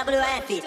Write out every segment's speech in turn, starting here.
WF.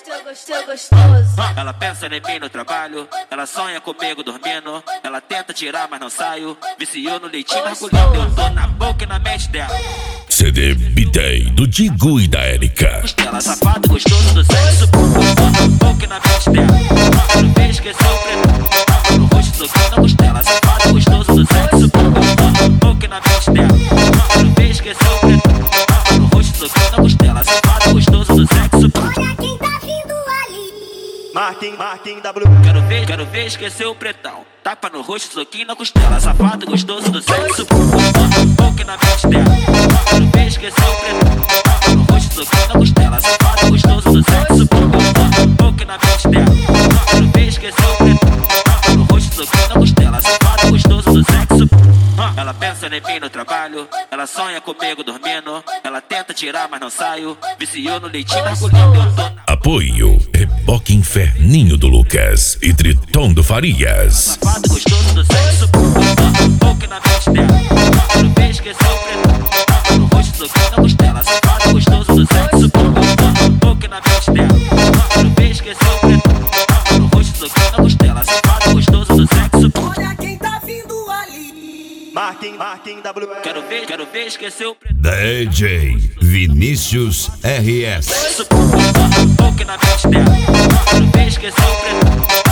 Ela pensa em mim no trabalho, ela sonha comigo dormindo. Ela tenta tirar, mas não saio. Viciou no leitinho, mergulhando. Eu tô na boca e na mente dela. CD B-Day do Digo e da Erika. Costela, safado, gostoso do sexo. Na boca e na mente dela. No beijo que sou preto. No rosto do na costela, safado, gostoso do sexo. Na boca e na mente dela. No beijo que sou preto. No rosto do na costela, safado, gostoso do sexo. Olha quem tá vindo ali. Marquinhos W. Quero ver esquecer o pretão. Tapa no rosto, soquinho na costela. Safado, gostoso do sexo. Na boca e na mente dela. Quero ver esquecer o pretão. No rosto, soquinho na costela. Safado, gostoso do sexo. Na boca e na mente dela. Quero ver esquecer o pretão. No rosto, soquinho na costela. Safado, gostoso do sexo. Ela pensa em mim no trabalho, ela sonha comigo dormindo. Ela tenta tirar, mas não saio. Viciou no leitinho, mergulhando. Eu tô na Apoio Reboque Inferninho do Lucas e Triton do Farias. safado, gostoso do sexo. Na boca e na mente dela. Quero ver esquecer o preto. No rosto, soquinho na costela. Safado, gostoso do sexo. Na boca e na mente dela. Quero ver esquecer o preto. No rosto, soquinho na costela. Safado, gostoso do sexo. Olha quem tá vindo ali. Marquinhos W. Quero ver esquecer o preto. DJ Vinícius RS. Na boca e na mente dela. Quero ver esquecer o preto.